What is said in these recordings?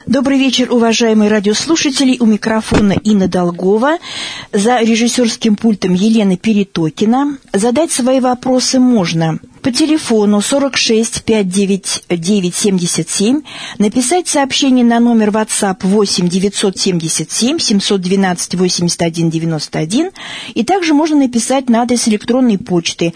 Добрый вечер, уважаемые радиослушатели. У микрофона Инна Долгова. За режиссерским пультом Елена Перетокина. Задать свои вопросы можно по телефону 46 599 77, написать сообщение на номер WhatsApp 8 977 712 81 91, и также можно написать на адрес электронной почты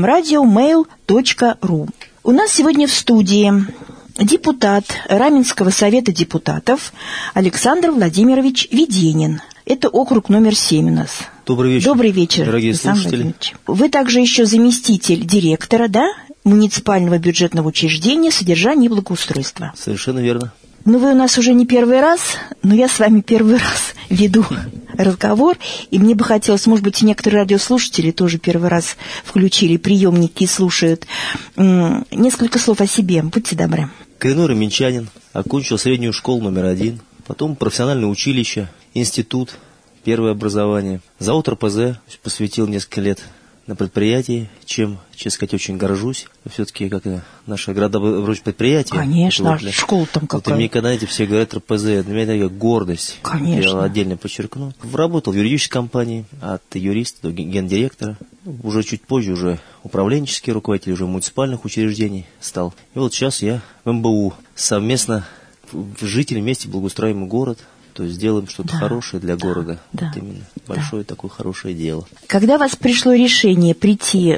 ramradio.mail.ru. У нас сегодня в студии депутат Раменского совета депутатов Александр Владимирович Веденин. Это округ номер 7 у нас. Добрый вечер. Добрый вечер, дорогие Александр слушатели. Владимирович. Вы также еще заместитель директора, да, муниципального бюджетного учреждения «Содержание и благоустройство». Совершенно верно. Ну, вы у нас уже не первый раз, но я с вами первый раз веду разговор, и мне бы хотелось, может быть, некоторые радиослушатели тоже первый раз включили приемники и слушают. Несколько слов о себе, будьте добры. Коренной раменчанин, окончил среднюю школу номер 1, потом профессиональное училище, институт, первое образование. Завод РПЗ посвятил несколько лет на предприятии, чем, честно сказать, очень горжусь. Все-таки, как наши города вроде предприятия. Конечно, школа там какая. Мне, когда все говорят РПЗ, для меня это такая гордость. Конечно. Я отдельно подчеркну. Работал в юридической компании, от юриста до гендиректора. Уже чуть позже уже управленческий руководитель, уже муниципальных учреждений стал. И вот сейчас я в МБУ совместно жители вместе благоустраиваем город. То есть сделаем что-то хорошее для города. Да, вот именно. Большое такое хорошее дело. Когда у вас пришло решение прийти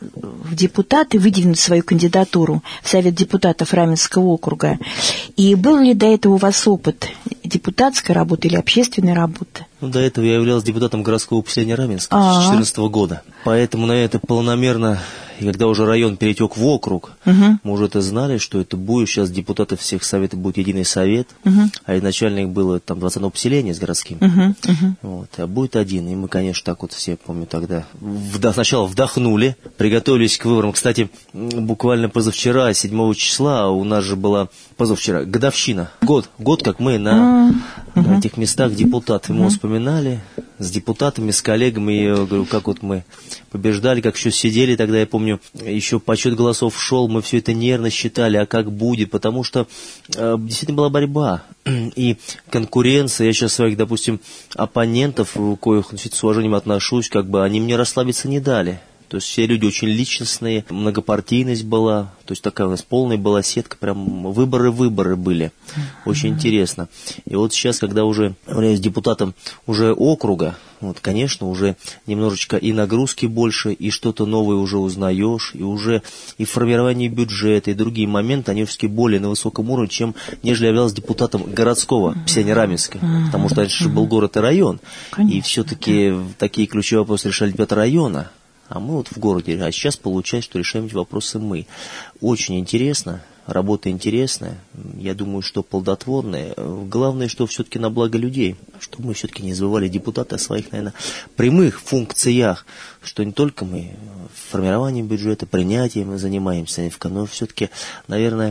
в депутаты, выдвинуть свою кандидатуру в Совет депутатов Раменского округа, и был ли до этого у вас опыт депутатской работы или общественной работы? Ну, до этого я являлся депутатом городского поселения Раменска с 2014 года. Поэтому, наверное, это планомерно. И когда уже район перетек в округ, мы уже это знали, что это будет. Сейчас депутаты всех советов будет единый совет. А изначально их было там 21 поселение с городским. Вот, а будет один. И мы, конечно, так вот все, помню, тогда сначала вдохнули, приготовились к выборам. Кстати, буквально позавчера, 7 числа, у нас же была позавчера годовщина. Год, как мы на этих местах депутатов. Мы вспоминали с депутатами, с коллегами. Я говорю, как вот мы побеждали, как еще сидели тогда, я помню, еще подсчет голосов шел, мы все это нервно считали, а как будет, потому что действительно была борьба и конкуренция. Я сейчас своих, допустим, оппонентов, у коих с уважением отношусь, как бы они мне расслабиться не дали. То есть все люди очень личностные, многопартийность была, то есть такая у нас полная была сетка, прям выборы были. Очень интересно. И вот сейчас, когда уже являюсь депутатом уже округа, вот, конечно, уже немножечко и нагрузки больше, и что-то новое уже узнаешь, и уже и формирование бюджета, и другие моменты, они все-таки более на высоком уровне, чем нежели являлся депутатом городского поселения Раменска. Потому что раньше был город и район, и все-таки такие ключевые вопросы решали депутаты района. А мы вот в городе, а сейчас получается, что решаем эти вопросы мы. Очень интересно, работа интересная, я думаю, что плодотворная. Главное, что все-таки на благо людей, чтобы мы все-таки не забывали депутаты о своих, наверное, прямых функциях, что не только мы формированием бюджета, принятием занимаемся, но все-таки, наверное,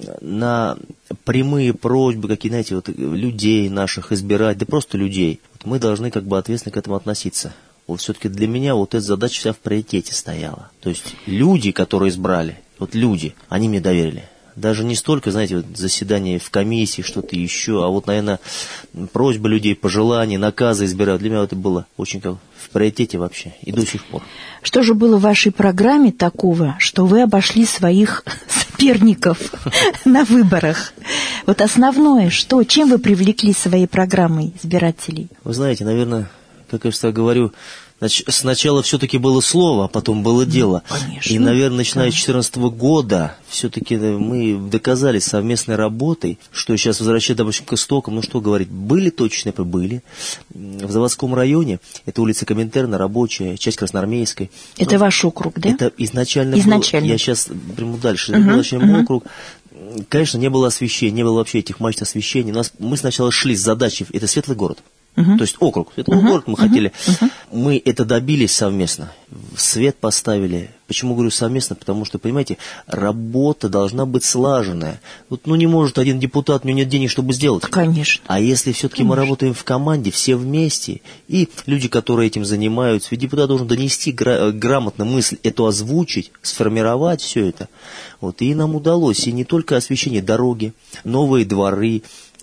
на прямые просьбы, какие, знаете, вот людей наших избирать, да просто людей, вот мы должны как бы ответственно к этому относиться. Вот все-таки для меня вот эта задача вся в приоритете стояла. То есть люди, которые избрали, вот люди, они мне доверили. Даже не столько, знаете, вот заседание в комиссии, что-то еще, а вот, наверное, просьбы людей, пожелания, наказы избирают. Для меня это было очень как в приоритете вообще и до сих пор. Что же было в вашей программе такого, что вы обошли своих соперников на выборах? Вот основное, что, чем вы привлекли своей программой избирателей? Вы знаете, наверное, как я всегда говорю, сначала все-таки было слово, а потом было дело. Конечно. И, наверное, начиная с 2014 года, все-таки мы доказали совместной работой, что сейчас возвращаясь, допустим, к истокам, ну что говорить, были точно, были. В Заводском районе, это улица Коминтерна, рабочая, часть Красноармейской. Это ваш округ, да? Это изначально. Был, я сейчас приму дальше. Это округ. Конечно, не было освещения, не было вообще этих мачт освещения. Мы сначала шли с задачей, это светлый город. То есть округ, светлый город мы хотели. Мы это добились совместно. Свет поставили. Почему говорю совместно? Потому что, понимаете, работа должна быть слаженная. Вот, не может один депутат, у него нет денег, чтобы сделать. Конечно. А если все-таки мы работаем в команде, все вместе, и люди, которые этим занимаются, ведь депутат должен донести грамотно мысль, эту озвучить, сформировать все это. Вот, и нам удалось. И не только освещение дороги, новые дворы,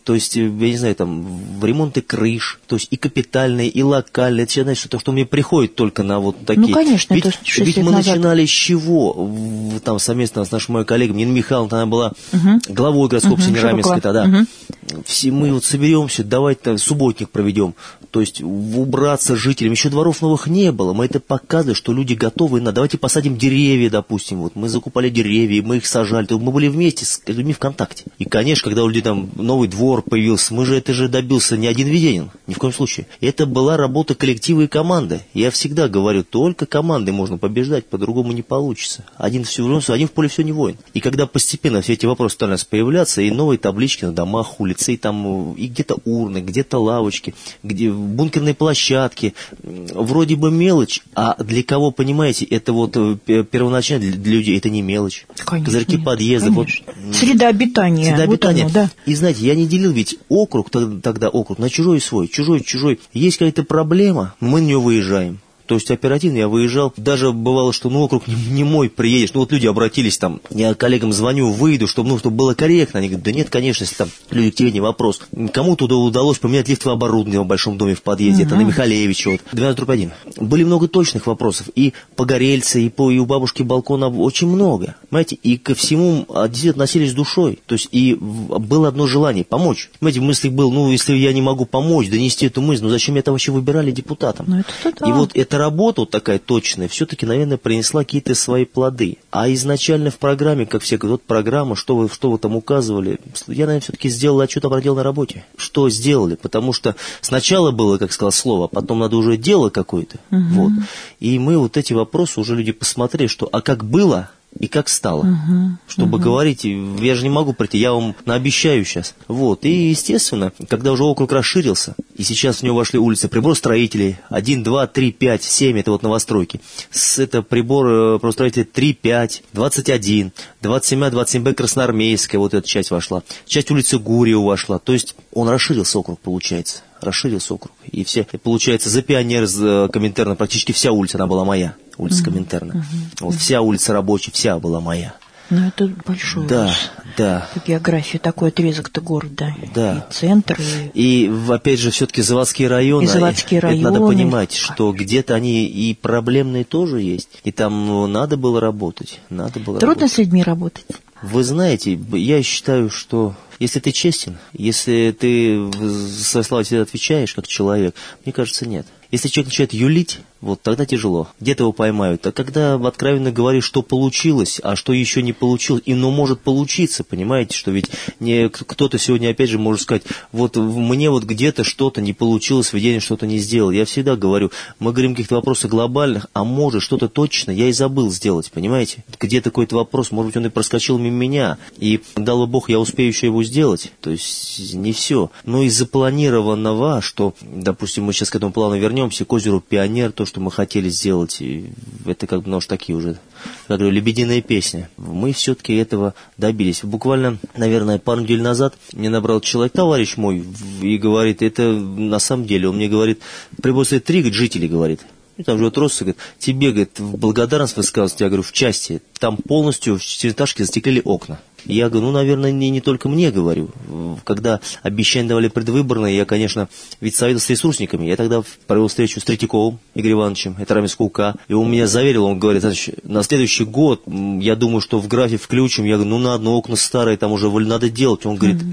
То есть, я не знаю, там, в ремонты крыш, то есть и капитальные, и локальные. Это, знаешь, то, что мне приходит только на вот такие. Ну, конечно, ведь, это 6 лет ведь мы назад. начинали с чего? Там совместно с нашей моей коллегой Нина Михайловна, она была главой городского поселения Раменское тогда. Все мы вот соберемся, давайте субботник проведем. То есть убраться жителям. Еще дворов новых не было. Мы это показывали, что люди готовы. Давайте посадим деревья, допустим. Вот мы закупали деревья, мы их сажали. Мы были вместе с людьми в контакте. И, конечно, когда у людей там новый двор появился, это же добился не один Веденин. Ни в коем случае. Это была работа коллектива и команды. Я всегда говорю, только командой можно побеждать, по-другому не получится. Один в поле все не воин. И когда постепенно все эти вопросы стали у нас появляться, и новые таблички на домах, улице, и там и где-то урны, где-то лавочки, где бункерные площадки, вроде бы мелочь, а для кого, понимаете, это вот первоначально для людей это не мелочь. Конечно, козырьки подъездов. Вот, среда обитания. Среда обитания. Вот оно, да. И знаете, я не делил ведь округ, тогда округ, на чужой и свой, чужой. Есть какая-то проблема, мы на нее выезжаем. То есть оперативно я выезжал, даже бывало, что округ не мой, приедешь. Вот люди обратились там, я коллегам звоню, выйду, чтобы было корректно. Они говорят, да нет, конечно, если там люди к тебе не вопрос. Кому-то удалось поменять лифтовое оборудование в большом доме в подъезде, это на Михалевича, вот, 12/1. Были много точных вопросов, и погорельцы, и у бабушки балкона очень много, понимаете, и ко всему действительно относились с душой. То есть и было одно желание помочь. Понимаете, в мыслях был, если я не могу помочь, донести эту мысль, зачем меня там вообще выбирали депутатом? Это и вот эта работа вот такая точная, все-таки, наверное, принесла какие-то свои плоды. А изначально в программе, как все говорят, вот программа, что вы там указывали, я, наверное, все-таки сделал отчет о проделанной работе. Что сделали? Потому что сначала было, как сказал, слово, а потом надо уже дело какое-то. Вот. И мы вот эти вопросы уже люди посмотрели, что а как было и как стало. Чтобы говорить, я же не могу прийти, я вам наобещаю сейчас. Вот. И, естественно, когда уже округ расширился, и сейчас в него вошли улицы приборостроителей 1, 2, 3, 5, 7, это вот новостройки. Это прибор приборостроителей 3, 5, 21, 27А, 27Б Красноармейская, вот эта часть вошла. Часть улицы Гурьева вошла. То есть он расширился, округ, получается. Расширился округ. И все, получается, за Пионер, за Коминтерна практически вся улица, она была моя. Улица Коминтерна. Вот вся улица Рабочая, вся была моя. Ну, это большой да. По географии такой отрезок-то города. Да. И центр, и опять же, все-таки заводские районы. Это надо понимать, что где-то они и проблемные тоже есть. И там надо было работать. Трудно с людьми работать? Вы знаете, я считаю, что если ты честен, если ты за свои слова всегда отвечаешь как человек, мне кажется, нет. Если человек начинает юлить, вот тогда тяжело. Где-то его поймают. А когда откровенно говоришь, что получилось, а что еще не получилось, и может получиться, понимаете, что ведь кто-то сегодня опять же может сказать, вот мне вот где-то что-то не получилось, Веденин что-то не сделал. Я всегда говорю, мы говорим о каких-то вопросах глобальных, а может что-то точно я и забыл сделать, понимаете? Где-то какой-то вопрос, может быть, он и проскочил мимо меня, и дал бы Бог, я успею еще его сделать. То есть не все. Но из запланированного, что, допустим, мы сейчас к этому плану вернемся, к озеру Пионер, то, что мы хотели сделать, это как бы, ну, уж такие уже, как говорю, лебединая песня. Мы все-таки этого добились. Буквально, наверное, пару недель назад мне набрал человек, товарищ мой, и говорит, это на самом деле, он мне говорит, прибыло 3 жителей, говорит. И там живет Росса, говорит, тебе, говорит, в благодарность высказывать, я говорю, в части, там полностью в четырехэтажке застеклили окна. Я говорю, наверное, не только мне говорю. Когда обещания давали предвыборные, я, конечно, ведь советовался с ресурсниками. Я тогда провел встречу с Третьяковым Игорем Ивановичем, это Раменского УК, и он меня заверил, он говорит, на следующий год, я думаю, что в график включим. Я говорю, на одно окна старые, там уже надо делать. Он говорит,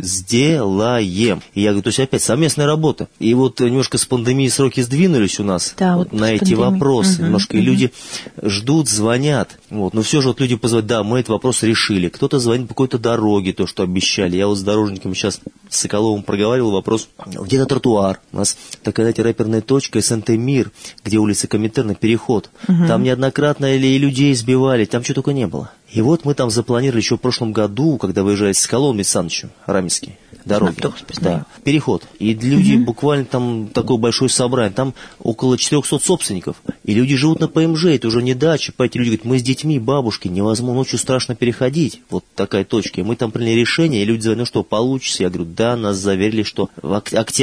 сделаем. И я говорю, то есть опять совместная работа. И вот немножко с пандемией сроки сдвинулись у нас на эти вопросы. Немножко и люди ждут, звонят. Вот. Но все же вот люди позвонят, да, мы этот вопрос решили. Кто-то звонит по какой-то дороге, то, что обещали. Я вот с дорожниками сейчас с Соколовым проговаривал вопрос, где-то тротуар. У нас такая, знаете, рэперная точка СНТ «Мир», где улица Коминтерна, переход. Там неоднократно и людей сбивали, там чего только не было. И вот мы там запланировали еще в прошлом году, когда выезжали с Соколовым Александровичем, Раменский, дороги. Да, переход. И люди буквально там такое большое собрание, там около 400 собственников. И люди живут на ПМЖ, это уже не дача. Эти люди говорят, мы с детьми, бабушки, невозможно, ночью страшно переходить. Вот такая точка. И мы там приняли решение, и люди говорят, ну что, получится? Я говорю, да, нас заверили, что в октябрь.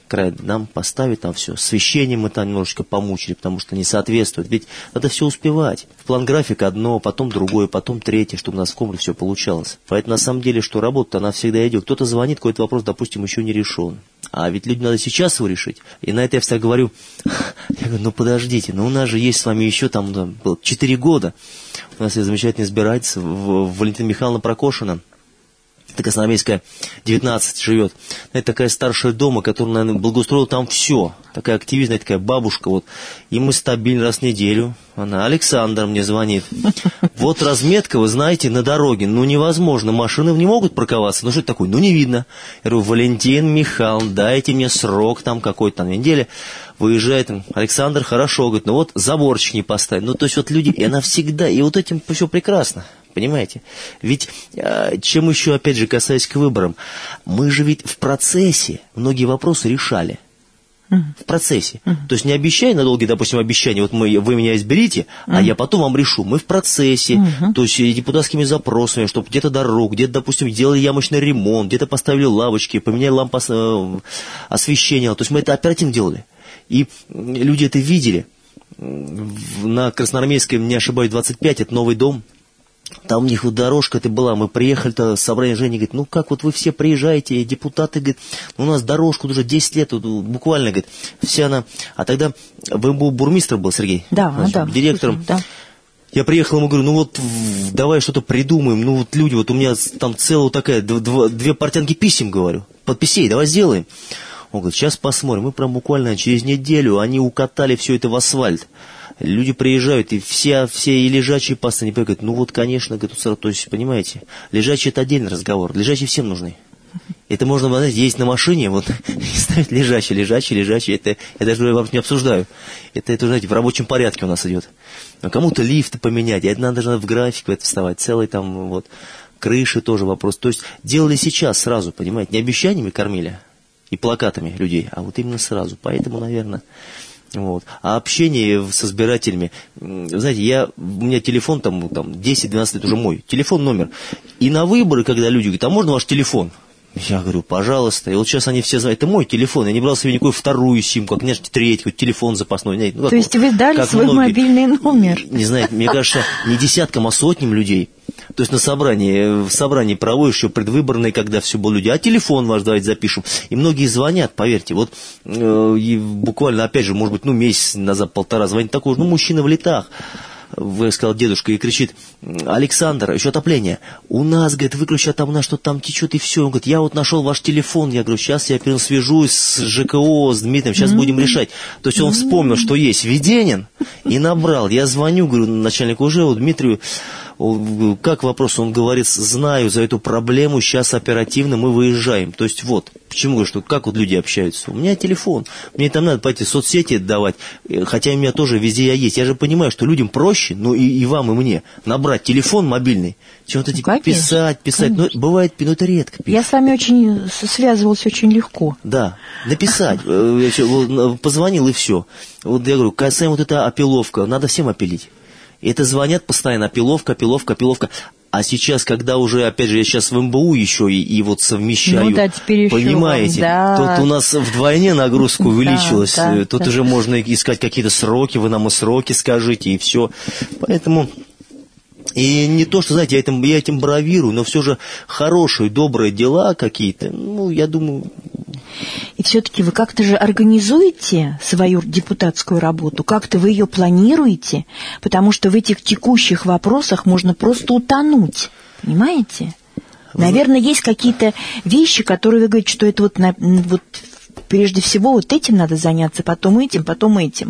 край нам поставить, там все. Освещение мы там немножечко помучили, потому что не соответствует. Ведь надо все успевать. В план графика одно, потом другое, потом третье, чтобы у нас в комнате все получалось. Поэтому на самом деле, что работа, она всегда идет. Кто-то звонит, какой-то вопрос, допустим, еще не решен. А ведь людям надо сейчас его решить. И на это я всегда говорю, ну подождите, у нас же есть с вами еще там 4 года. У нас есть замечательный избиратель Валентина Михайловна Прокошина. Это Красноармейская, 19 живет. Это такая старшая дома, которая, наверное, благоустроила там все. Такая активистная, такая бабушка. Вот. И мы стабильно раз в неделю. Она, Александр мне звонит. Вот разметка, вы знаете, на дороге. Невозможно. Машины не могут парковаться. Что это такое? Не видно. Я говорю, Валентин Михайлович, дайте мне срок там какой-то там недели. Выезжает Александр, хорошо. Говорит, вот заборчик не поставить. То есть вот люди, и она всегда, и вот этим все прекрасно. Понимаете? Ведь, чем еще, опять же, касаясь к выборам, мы же ведь в процессе многие вопросы решали. В процессе. То есть не обещай на долгие, допустим, обещания, вот вы меня изберите, а я потом вам решу. Мы в процессе. То есть депутатскими запросами, чтобы где-то дорогу, где-то, допустим, делали ямочный ремонт, где-то поставили лавочки, поменяли лампы освещения. То есть мы это оперативно делали. И люди это видели. На Красноармейской, не ошибаюсь, 25, это новый дом. Там у них вот дорожка это была, мы приехали-то, собрание Жени, говорит, как вот вы все приезжаете, депутаты, говорит, у нас дорожку уже 10 лет, буквально, говорит, вся она, а тогда вы бурмистр был, Сергей? Да, да. Директором. Да. Я приехал, ему говорю, давай что-то придумаем, люди, у меня там целая такая, 2 портянки писем, говорю, подписей, давай сделаем. Он говорит, сейчас посмотрим, мы прям буквально через неделю, они укатали все это в асфальт. Люди приезжают, и все и лежачие пасты не говорят, конечно, то есть, понимаете, лежачие это отдельный разговор, лежачие всем нужны. Это можно, знаете, ездить на машине, и ставить лежачие, это я даже вообще не обсуждаю. Это, знаете, в рабочем порядке у нас идет. Кому-то лифты поменять, это надо даже в график вставать, целый там, крыши тоже вопрос. То есть, делали сейчас сразу, понимаете, не обещаниями кормили и плакатами людей, а именно сразу. Поэтому, наверное... А общение с избирателями, знаете, у меня телефон там 10-12 лет уже мой, телефон, номер. И на выборы, когда люди говорят, а можно ваш телефон? Я говорю, пожалуйста. И сейчас они все знают, это мой телефон, я не брал себе никакую вторую симку, конечно, третью, телефон запасной. То есть вы дали свой мобильный номер? Не знаю, мне кажется, не десяткам, а сотням людей. То есть в собрании проводишь еще предвыборные, когда все было люди, а телефон ваш давайте запишем. И многие звонят, поверьте, буквально, опять же, может быть, месяц назад, 1,5 звонит такой, мужчина в летах. Вы сказал дедушка, и кричит, Александр, еще отопление. У нас, говорит, выключи, там у нас что-то там течет, и все. Он говорит, я нашел ваш телефон. Я говорю, сейчас я свяжусь с ЖКО, с Дмитрием, сейчас будем решать. То есть он вспомнил, что есть Веденин, и набрал. Я звоню, говорю, начальнику уже, Дмитрию, как вопрос? Он говорит, знаю за эту проблему, сейчас оперативно мы выезжаем. То есть почему говорю, что как люди общаются? У меня телефон, мне там надо пойти соцсети давать, хотя у меня тоже везде я есть. Я же понимаю, что людям проще, и вам, и мне, набрать телефон мобильный, чем писать. Конечно. Но бывает, это редко. Я с вами связывался очень легко. Да, написать, позвонил и все. Я говорю, касаемо эта опиловка, надо всем опилить. Это звонят постоянно, опиловка. А сейчас, когда уже, опять же, я сейчас в МБУ еще и совмещаю, теперь еще понимаете, тут у нас вдвойне нагрузка увеличилась, тут уже можно искать какие-то сроки, вы нам и сроки скажите, и все. Поэтому... И не то, что, знаете, я этим бравирую, но все же хорошие, добрые дела какие-то, я думаю... И все-таки вы как-то же организуете свою депутатскую работу, как-то вы ее планируете, потому что в этих текущих вопросах можно просто утонуть, понимаете? Наверное, есть какие-то вещи, которые вы говорите, что это прежде всего этим надо заняться, потом этим.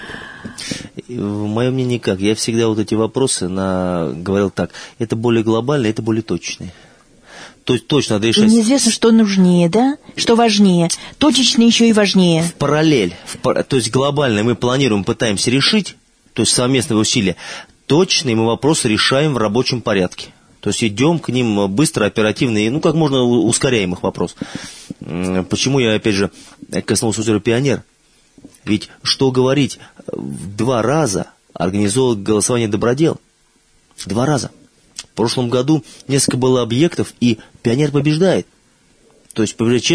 Мое мнение как? Я всегда эти вопросы говорил так, это более глобально, это более точные. То есть точно надо решать. И неизвестно, что нужнее, да? Что важнее. Точечно еще и важнее. В параллель. То есть глобально мы планируем, пытаемся решить, то есть совместные усилия. Точные мы вопросы решаем в рабочем порядке. То есть идем к ним быстро, оперативно, и как можно ускоряем их вопрос. Почему я, опять же, коснулся «Пионер»? Ведь, что говорить, 2 раза организовал голосование «Добродел». 2 раза. В прошлом году несколько было объектов, и «Пионер» побеждает. То есть побеждает честно,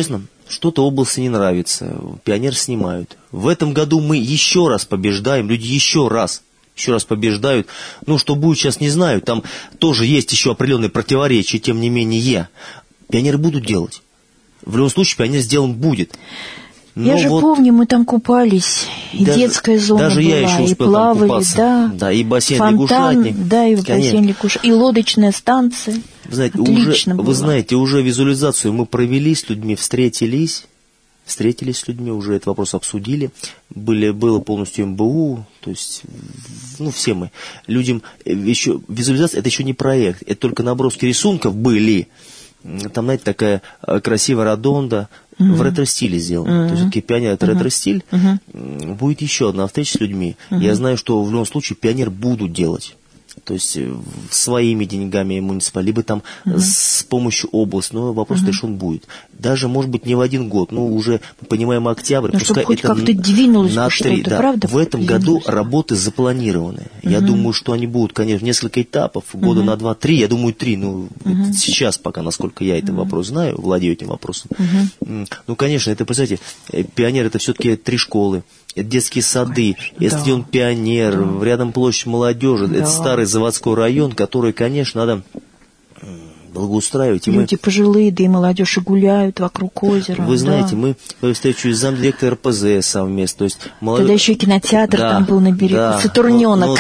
что-то области не нравится, пионер снимают. В этом году мы еще раз побеждаем, люди еще раз побеждают. Ну, что будет, сейчас не знаю, там тоже есть еще определенные противоречия, тем не менее, пионеры будут делать. В любом случае, пионер сделан будет. Но я же помню, мы там купались, и детская зона даже была, я еще успел и плавали, купаться. Да, и бассейн лягушатник. Да, и бассейн лягушатник, и лодочная станция. Вы знаете, уже визуализацию мы провели с людьми, встретились с людьми, уже этот вопрос обсудили. Было полностью МБУ, то есть, все мы. Людям еще, визуализация, это еще не проект, это только наброски рисунков были. Там, знаете, такая красивая ротонда, в ретро-стиле сделано. То есть, все-таки пионер — это ретро-стиль. Будет еще одна встреча с людьми. Я знаю, что в любом случае пионер будут делать. То есть, своими деньгами муниципальными, либо там с помощью области, но вопрос решен будет. Даже, может быть, не в один год, уже, мы понимаем, октябрь, но пускай хоть это как-то двинулось на 3, да. Правда? В этом году работы запланированы. Я думаю, что они будут, конечно, в несколько этапов, года на 2-3, я думаю, 3, это сейчас пока, насколько я этот вопрос знаю, владею этим вопросом. Конечно, это, представляете, пионер — это все-таки 3 школы. Это детские сады, это стадион «Пионер», рядом площадь молодежи, это старый заводской район, который, конечно, надо благоустраивать. Люди пожилые, да и молодежь и гуляют вокруг озера. Вы знаете, мы встречу с замдиректора РПЗ совместно. То есть Тогда еще кинотеатр там был на берегу, Сатурненок.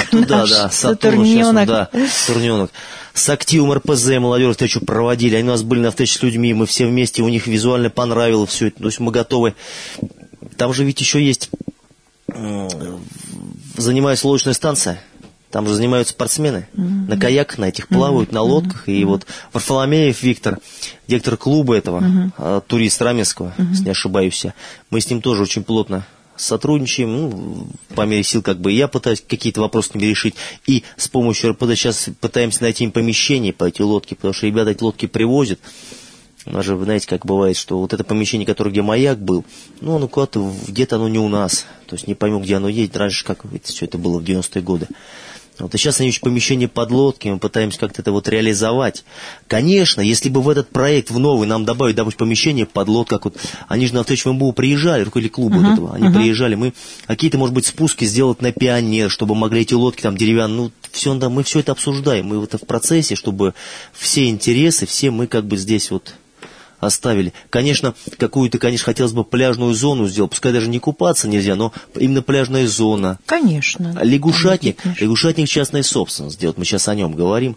Сатурненок. С активом РПЗ молодежь встречу проводили, они у нас были на встрече с людьми, мы все вместе, у них визуально понравилось все это, то есть мы готовы. Там же ведь еще есть... занимается лодочная станция, там же занимаются спортсмены, на каяках на этих плавают, на лодках, и вот Варфоломеев Виктор, директор клуба этого, турист Раменского, если не ошибаюсь, мы с ним тоже очень плотно сотрудничаем, по мере сил я пытаюсь какие-то вопросы с ними решить, и с помощью РПД сейчас пытаемся найти им помещение по эти лодки, потому что ребята эти лодки привозят. У нас же, вы знаете, как бывает, что вот это помещение, которое где маяк был, оно куда-то, где-то оно не у нас. То есть не поймем, где оно едет. Раньше, как все это было в 90-е годы. И сейчас они ищут помещение под лодки, мы пытаемся как-то это реализовать. Конечно, если бы в этот проект, в новый, нам добавить, допустим, помещение под лодку, как они же на встречу в МБУ приезжали, руководители клуба этого, они приезжали, мы какие-то, может быть, спуски сделать на пионер, чтобы могли эти лодки там деревянные, мы все это обсуждаем, мы это в процессе, чтобы все интересы, все мы здесь оставили. Конечно, хотелось бы пляжную зону сделать, пускай даже не купаться нельзя, но именно пляжная зона. Конечно. Лягушатник частная собственность сделать, мы сейчас о нем говорим.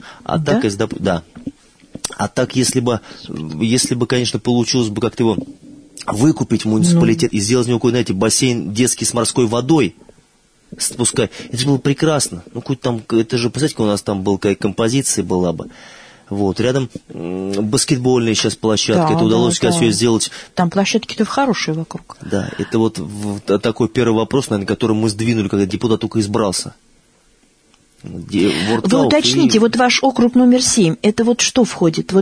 Если бы, конечно, получилось бы как-то его выкупить в муниципалитет и сделать из него, знаете, бассейн детский с морской водой, пускай, это же было прекрасно. Это же, представляете, у нас там была какая композиция была бы. Рядом баскетбольная сейчас площадка, это удалось все сделать. Там площадки-то хорошие вокруг. Да, это такой первый вопрос, наверное, который мы сдвинули, когда депутат только избрался. Вы уточните, ваш округ номер 7, это что входит?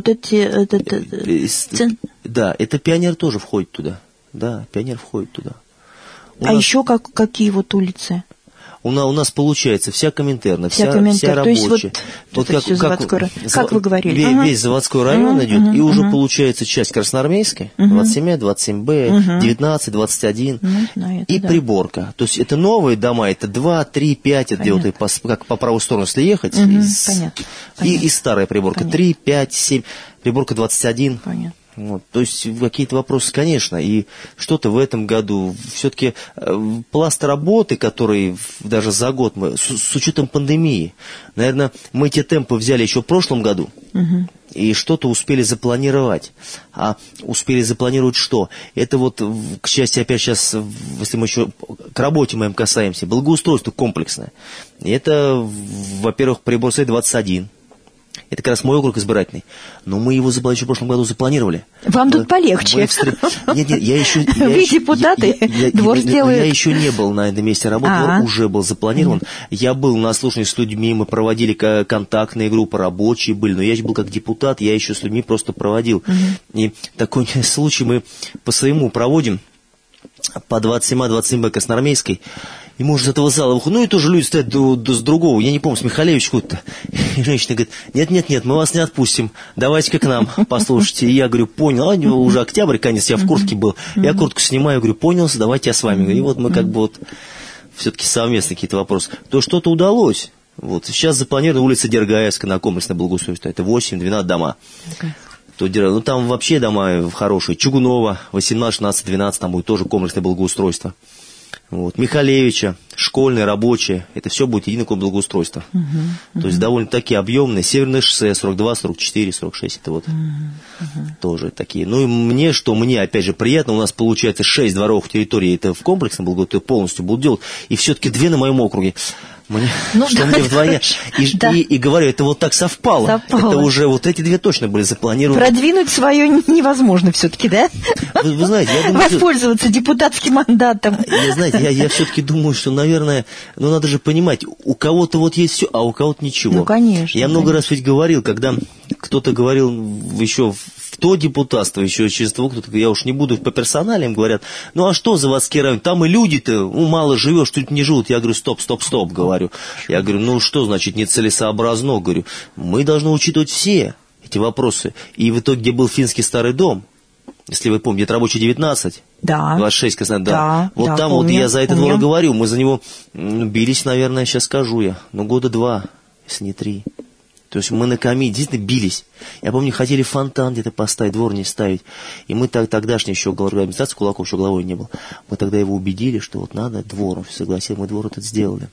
Да, это пионер тоже входит туда. Да, пионер входит туда. Еще какие улицы? У нас получается вся Коминтерна, вся рабочая. Как вы говорили. Весь заводской район идет, и уже получается часть Красноармейской, 27А, 27Б, 19, 21, и Приборка. То есть это новые дома, это 2, 3, 5, это где как по правую сторону, если ехать, и старая Приборка, 3, 5, 7, Приборка 21. Понятно. То есть какие-то вопросы, конечно, и что-то в этом году. Все-таки пласт работы, который даже за год мы, с учетом пандемии, наверное, мы эти темпы взяли еще в прошлом году, и что-то успели запланировать. А успели запланировать что? Это к счастью, опять сейчас, если мы еще к работе моим касаемся, благоустройство комплексное. И это, во-первых, Приборсовет 21. Это как раз мой округ избирательный. Но мы его еще в прошлом году запланировали. Вам тут полегче. Нет, я еще... Вы депутаты, двор сделают. Я еще не был на этом месте работы, двор уже был запланирован. Я был на слушании с людьми, мы проводили контактные группы, рабочие были, но я еще был как депутат, я еще с людьми просто проводил. И такой случай мы по своему проводим, по 27А, 27Б Красноармейской. И мы уже из этого зала выходим, ну и тоже люди стоят с другого, я не помню, с Михалевич какой-то. И женщина говорит, нет, мы вас не отпустим, давайте-ка к нам, послушайте. И я говорю, понял, уже октябрь, конец, я в куртке был. Я куртку снимаю, говорю, понял, давайте я с вами. И вот мы как бы вот все-таки совместно какие-то вопросы. То что-то удалось. Вот. Сейчас запланирована улица Дергаевская на комплексное благоустройство. Это 8-12 дома. Ну, там вообще дома хорошие. Чугунова, 18, 16, 12, там будет тоже комплексное благоустройство. Вот. Михалевича, школьные, рабочие, это все будет единое благоустройство. То есть довольно такие объемные. Северное шоссе 42, 44, 46, это вот тоже такие. Ну и мне, опять же, приятно, у нас получается 6 дворовых территорий, это в комплексном благоустройстве полностью будут делать, и все-таки 2 на моем округе. Мне вдвоем. И говорю, это вот так совпало. Это уже вот эти 2 точно были запланированы. Продвинуть свое невозможно все-таки, да? Вы знаете, я думаю, воспользоваться депутатским мандатом. Я все-таки думаю, что, наверное, надо же понимать, у кого-то вот есть все, а у кого-то ничего. Ну, конечно. Я много раз ведь говорил, когда кто-то говорил еще в то депутатство, еще через того, кто-то, я уж не буду по персоналиям, говорят, ну а что заводские районы, там и люди-то, мало живешь, тут не живут. Я говорю, стоп, говорю. Я говорю, ну что значит нецелесообразно, говорю, мы должны учитывать все эти вопросы. И в итоге, где был финский старый дом, если вы помните, это рабочий 19, да. 26, Краснодар, да. Вот там помню, вот я за это двор говорю, мы за него бились, наверное, сейчас скажу я, 2 года, если не 3. То есть мы на комиссии действительно бились. Я помню, хотели фонтан где-то поставить, двор не ставить. И мы тогдашний еще глава администрации, Кулаков еще главой не был. Мы тогда его убедили, что вот надо двор, он согласился, мы двор этот сделали.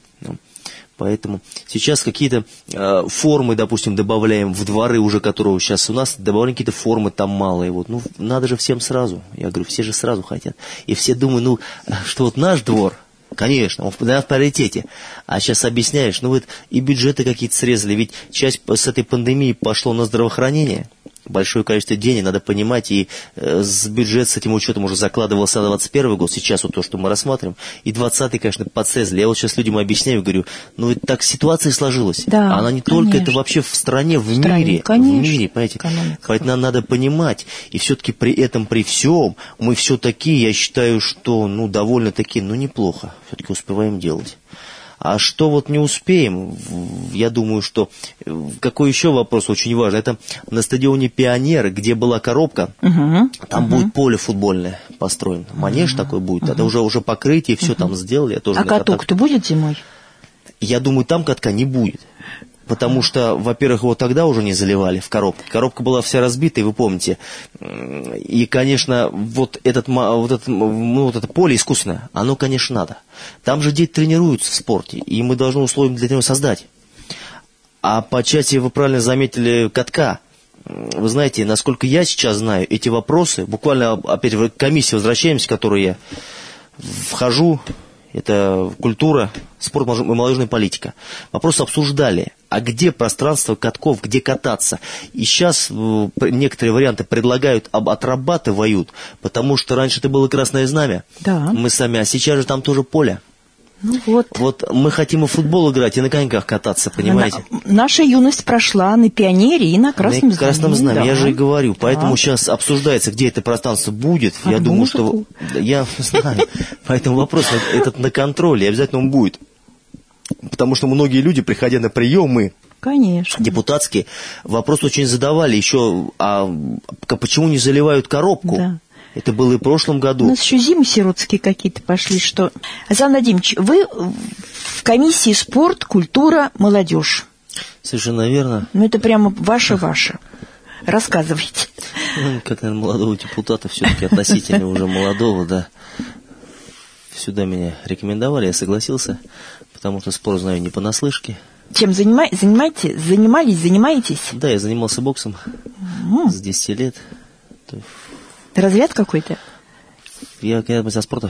Поэтому сейчас какие-то формы, допустим, добавляем в дворы уже, которые сейчас у нас, добавляем какие-то формы там малые. Вот. Ну, надо же всем сразу. Я говорю, все же сразу хотят. И все думают, что вот наш двор, конечно, он в приоритете. А сейчас объясняешь, вот и бюджеты какие-то срезали. Ведь часть с этой пандемии пошло на здравоохранение. Большое количество денег, надо понимать, и с бюджет с этим учетом уже закладывался на 2021 год, сейчас вот то, что мы рассматриваем, и 2020, конечно, подсрезали. Я вот сейчас людям объясняю, говорю, это так ситуация сложилась. Да, она не только, это вообще в стране, в мире, понимаете? Поэтому нам надо понимать, и все-таки при этом, при всем, мы все-таки, я считаю, что, довольно-таки, неплохо, все-таки успеваем делать. А что вот не успеем, я думаю, что... Какой еще вопрос очень важный? Это на стадионе «Пионеры», где была коробка, там будет поле футбольное построено. Манеж такой будет, это уже покрытие, все там сделали. А каток-то будет зимой? Я думаю, там катка не будет. Потому что, во-первых, его тогда уже не заливали в коробке. Коробка была вся разбита, и вы помните. И, конечно, вот это поле искусственное, оно, конечно, надо. Там же дети тренируются в спорте, и мы должны условия для него создать. А по части, вы правильно заметили, катка. Вы знаете, насколько я сейчас знаю, эти вопросы, буквально, опять же, в комиссию возвращаемся, в которую я вхожу, это культура, спорт и молодежная политика. Вопросы обсуждали. А где пространство катков, где кататься? И сейчас некоторые варианты предлагают, отрабатывают, потому что раньше это было Красное Знамя. Да. Мы сами, а сейчас же там тоже поле. Вот мы хотим и в футбол играть, и на коньках кататься, понимаете? Наша юность прошла на «Пионере» и на «Красном Знамени». На «Красном Знамени», да. Я же и говорю. Поэтому сейчас обсуждается, где это пространство будет. Я думаю, что... Я знаю. Поэтому вопрос этот на контроле, обязательно он будет. Потому что многие люди, приходя на приемы, конечно, депутатские, вопрос очень задавали еще, почему не заливают коробку? Да. Это было и в прошлом году. У нас еще зимы сиротские какие-то пошли, что... Александр Владимирович, вы в комиссии «Спорт, культура, молодежь». Совершенно верно. Это прямо ваше. Рассказывайте. Как, наверное, молодого депутата, все-таки относительно уже молодого, да. Сюда меня рекомендовали, я согласился, потому что спорт знаю не понаслышке. Чем занимаетесь? Да, я занимался боксом с 10 лет. Разряд какой-то? Я мастер спорта.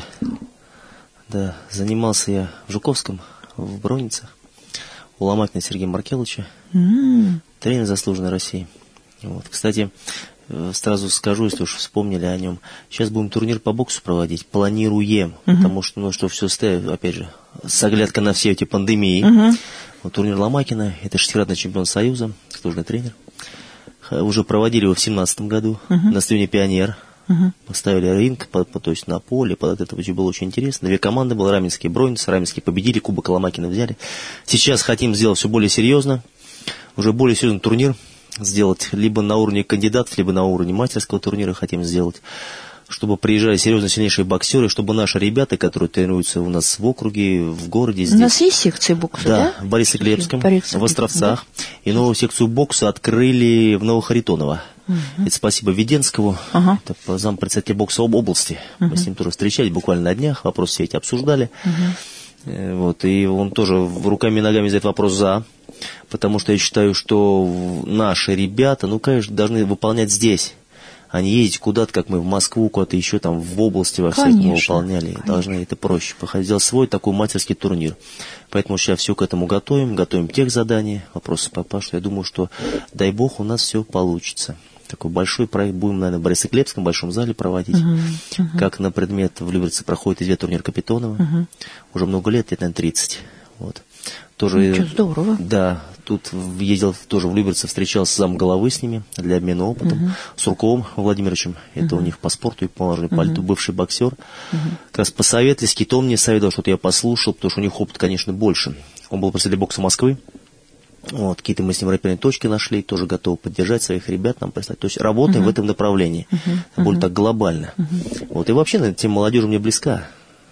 Да, занимался я в Жуковском, в Броницах, у Ломакина Сергея Маркеловича, тренер заслуженной России. Кстати, сразу скажу, если уж вспомнили о нем, сейчас будем турнир по боксу проводить, планируем, потому что, что все стоит, опять же, с оглядкой на все эти пандемии. Турнир Ломакина, это 6-кратный чемпион Союза, заслуженный тренер. Уже проводили его в 2017 году на стадионе «Пионер». Поставили ринг, то есть на поле, под это было очень интересно. 2 команды было, Раменские Бронницы, Раменские победили, Кубок Ломакина взяли. Сейчас хотим сделать все более серьезно, уже более серьезный турнир сделать, либо на уровне кандидатов, либо на уровне мастерского турнира хотим сделать, чтобы приезжали серьезно сильнейшие боксеры, чтобы наши ребята, которые тренируются у нас в округе, в городе здесь. У нас есть секция бокса, да? Да, в Борисоглебском, в Островцах. Да. И новую секцию бокса открыли в Новохаритоново. Это спасибо Веденскому, это зампредседателя бокса области. Мы с ним тоже встречались буквально на днях, вопросы все эти обсуждали. Вот, и он тоже руками и ногами за этот вопрос за. Потому что я считаю, что наши ребята, конечно, должны выполнять здесь. А не ездить куда-то, как мы в Москву, куда-то еще там в области во всяком выполняли. Конечно. Должны это проще. Сделать свой такой мастерский турнир. Поэтому сейчас все к этому готовим тех задания, вопросы по что я думаю, что, дай бог, у нас все получится. Такой большой проект будем, наверное, в Борисоглебском большом зале проводить. Как на предмет в Люберце проходит и 2 турнира Капитонова. Уже много лет, наверное, 30. Вот. Тоже, здорово. Да, тут ездил тоже в Люберцы, встречался с замглавы с ними для обмена опытом. С Урковым Владимировичем, это у них по спорту и положили пальту, бывший боксер. Как раз посоветовались, то он мне советовал, что-то я послушал, потому что у них опыт, конечно, больше. Он был председателем бокса Москвы. Вот, какие-то мы с ним рэперные точки нашли, тоже готовы поддержать своих ребят, нам представить. То есть работаем в этом направлении, более так глобально. Вот, и вообще, наверное, тема молодежи мне близка.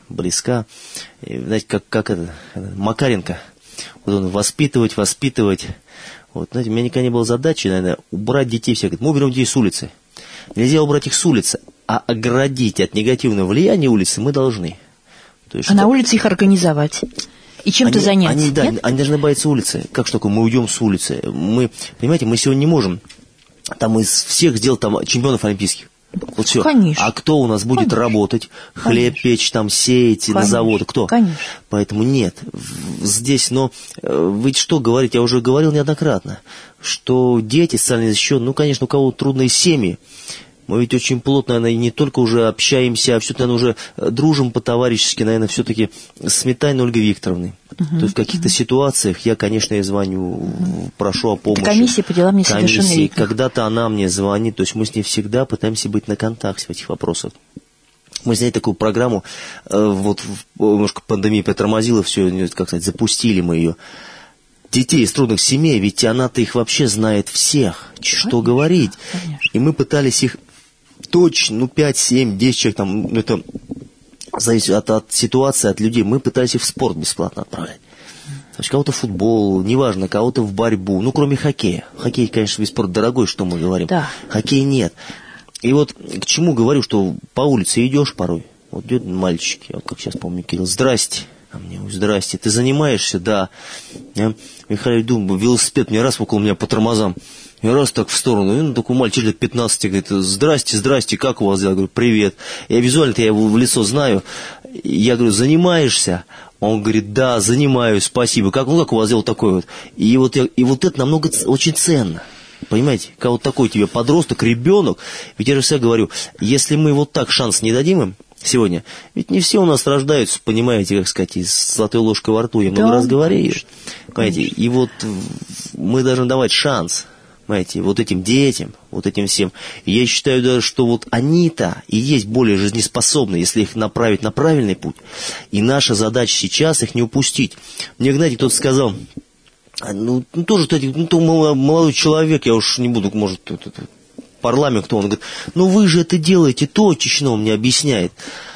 И, знаете, как это, Макаренко. Вот он воспитывать. Вот, знаете, у меня никогда не было задачи, наверное, убрать детей всех. Мы уберем детей с улицы. Нельзя убрать их с улицы, а оградить от негативного влияния улицы мы должны. То есть, на улице их организовать. И чем-то заняться. Они должны бояться улицы. Как что такое, мы уйдем с улицы? Понимаете, мы сегодня не можем там из всех сделать там чемпионов олимпийских. Вот все. Конечно. А кто у нас будет работать, хлеб печь, там сеять на заводы? Кто? Конечно. Поэтому нет. Здесь, но вы что говорите, я уже говорил неоднократно, что дети социально защищенные, конечно, у кого трудные семьи. Мы ведь очень плотно, наверное, не только уже общаемся, а все-таки, наверное, уже дружим по-товарищески, наверное, все-таки с Сметаниной Ольгой Викторовной. То есть в каких-то ситуациях я, конечно, ей звоню, прошу о помощи. Комиссия по делам несовершеннолетних. Когда-то она мне звонит, то есть мы с ней всегда пытаемся быть на контакте в этих вопросах. Мы сняли такую программу, вот немножко пандемия притормозила все, как сказать, запустили мы ее. Детей из трудных семей, ведь она-то их вообще знает всех, что говорить. Конечно. И мы пытались их точно, 5, 7, 10 человек, там, это зависит от ситуации, от людей, мы пытались их в спорт бесплатно отправлять. То есть кого-то в футбол, неважно, кого-то в борьбу, кроме хоккея. Хоккей, конечно, вид спорта дорогой, что мы говорим. Да. Хоккей нет. И вот к чему говорю, что по улице идешь порой, вот идет мальчики, вот как сейчас помню, Кирилл, здрасте. А мне, здрасте, ты занимаешься? Да. Я, Михаил, думаю, велосипед мне раз около меня по тормозам, и раз так в сторону, и такой мальчик лет 15 говорит, здрасте, как у вас дела? Я говорю, привет. Я визуально-то я его в лицо знаю. Я говорю, занимаешься? Он говорит, да, занимаюсь, спасибо. Как у вас дела такое вот? И вот это намного очень ценно. Понимаете, когда вот такой тебе подросток, ребенок, ведь я же всегда говорю, если мы вот так шанс не дадим им, сегодня. Ведь не все у нас рождаются, понимаете, как сказать, с золотой ложкой во рту. Я много раз говорил. Понимаете, и вот мы должны давать шанс, понимаете, вот этим детям, вот этим всем. И я считаю даже, что вот они-то и есть более жизнеспособны, если их направить на правильный путь. И наша задача сейчас их не упустить. Мне, знаете, кто-то сказал, тоже, то молодой человек, я уж не буду, может, парламент, кто он говорит, вы же это делаете точечно, он мне объясняет.